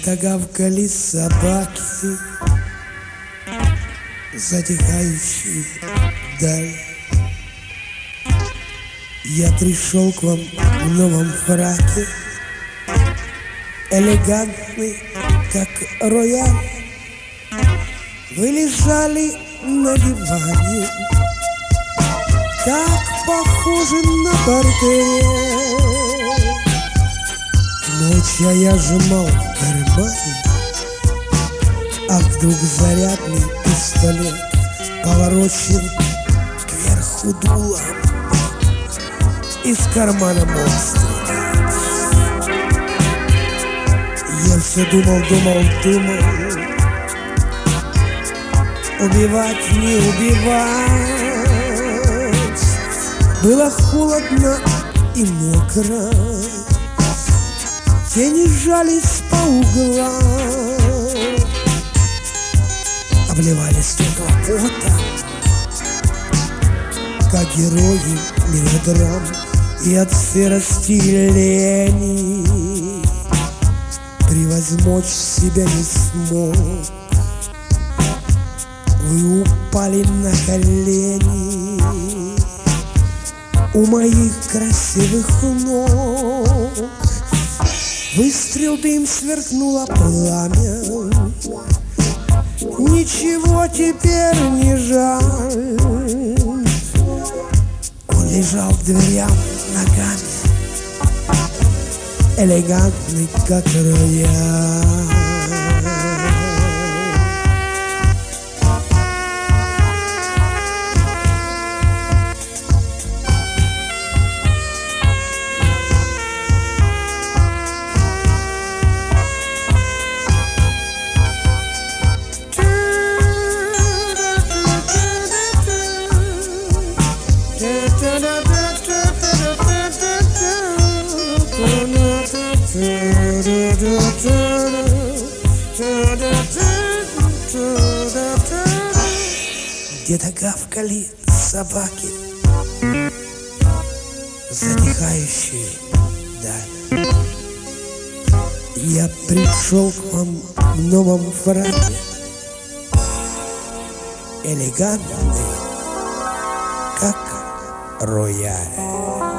Где-то гавкали собаки, затихающие даль. Я пришел к вам в новом фраке, элегантный, как рояль. Вы лежали на диване, так похожи на портрет. Ночь, а я сжимал в кармане, а вдруг зарядный пистолет поворочен кверху дулом. Из кармана монстр. Я все думал, убивать, не убивать. Было холодно и мокро, тени сжались по углам, обливались теплым потом, как герои мелодрам. И от сырости и лени превозмочь себя не смог. Вы упали на колени у моих красивых ног. Выстрел, дым, сверкнуло пламя. Ничего теперь не жаль. Он лежал к дверям ногами, элегантный, как рояль. Где-то гавкали собаки, затихающие даль. Я пришел к вам в новом фраке, элегантный, как рояль.